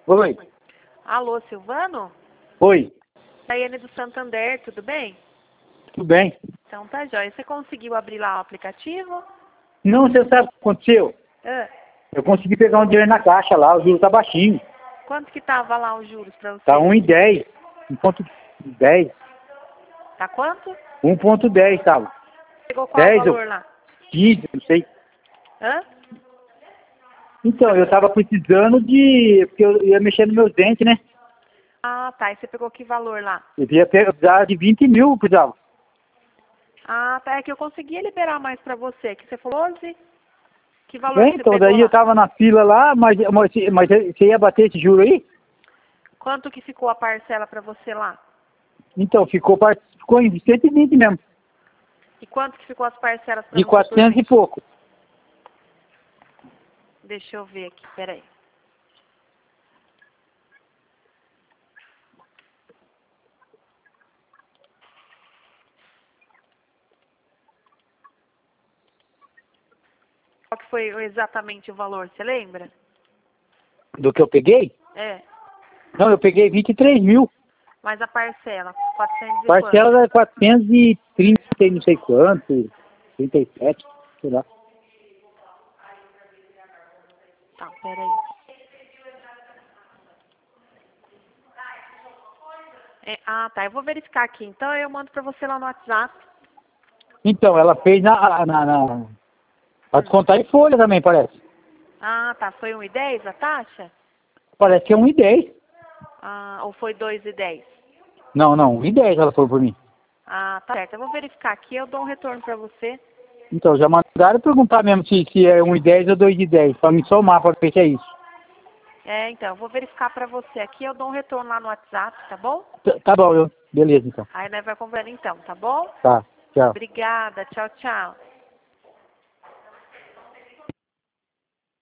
Oi. Alô, Silvano? Oi. Daiane do Santander, tudo bem? Tudo bem? Então tá jóia. Você conseguiu abrir lá o aplicativo? Não, você sabe o que aconteceu? Ah, Eu consegui pegar um dinheiro na caixa lá, o juro tá baixinho. quanto que tava lá os juros pra você? Tá 1,10. 1,10. Tá quanto? 1,10 tava. Pegou qual 10 ou valor lá? 15, não sei. Hã? Então, eu tava precisando de... Porque eu ia mexer nos meus dentes, né? Ah, tá. E você pegou que valor lá? Eu ia precisar de 20 mil, eu precisava. Ah, tá. É que eu conseguia liberar mais pra você. Que você falou 11? Que valor que você Então, pegou daí lá? eu tava na fila lá, mas você ia bater esse juro aí? Quanto que ficou a parcela pra você lá? Então, ficou em 120 mesmo. E quanto que ficou as parcelas pra De você por 400 e mês? pouco. Deixa eu ver aqui, peraí. Qual que foi exatamente o valor, você lembra? Do que eu peguei? É, Não, eu peguei 23 mil. mas a parcela, 400 e quanto? Parcela era 430 e não sei quanto. 37, sei lá. Tá, peraí. Ah, tá, eu vou verificar aqui. Então eu mando pra você lá no WhatsApp. Então, ela fez pra descontar em folha também, parece. Ah, tá, foi 1,10 a taxa? Parece que é 1,10. Ah, ou foi 2,10? Não, 1,10 ela falou por mim. Ah, tá certo. Eu vou verificar aqui, eu dou um retorno pra você. Então, já mandaram perguntar mesmo se é 1,10 ou 2,10, pra me somar, pra ver se é isso. É, então, eu vou verificar pra você aqui, eu dou um retorno lá no WhatsApp, tá bom? Tá bom, beleza então. Aí nós vai conversando então, tá bom? Tá, tchau. Obrigada, tchau, tchau.